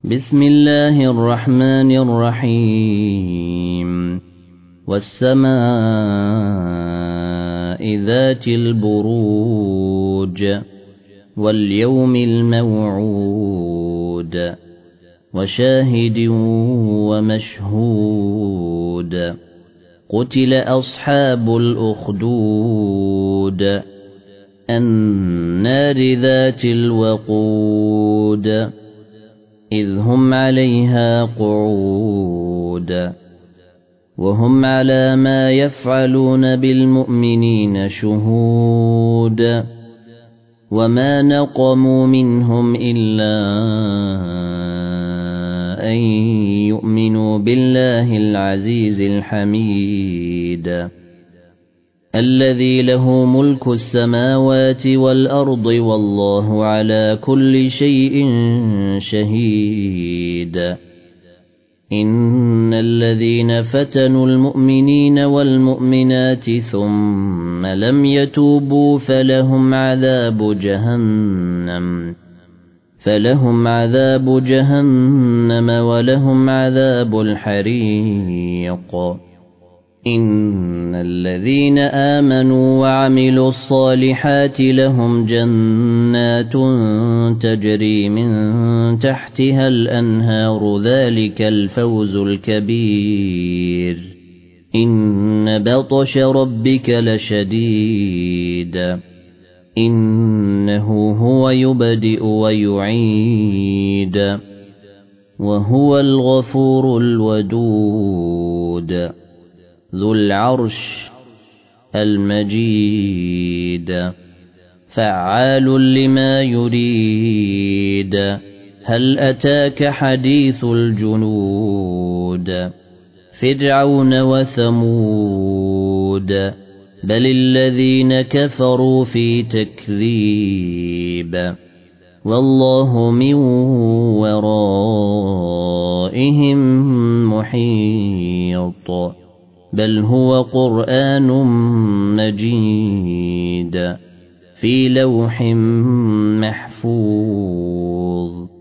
بسم الله الرحمن الرحيم والسماء ذات البروج واليوم الموعود وشاهد ومشهود قتل أصحاب الأخدود النار ذات الوقود إذ هم عليها قعود وهم على ما يفعلون بالمؤمنين شهود وما نقموا منهم إلا أن يؤمنوا بالله العزيز الحميد الذي له ملك السماوات والأرض والله على كل شيء شهيد إن الذين فتنوا المؤمنين والمؤمنات ثم لم يتوبوا فلهم عذاب جهنم ولهم عذاب الحريق إن الذين آمنوا وعملوا الصالحات لهم جنات تجري من تحتها الأنهار ذلك الفوز الكبير إن بطش ربك لشديد إنه هو يبدئ ويعيد وهو الغفور الودود ذو العرش المجيد فعال لما يريد هل أتاك حديث الجنود فرعون وثمود بل الذين كفروا في تكذيب والله من ورائهم محيط بل هو قرآن مجيد في لوح محفوظ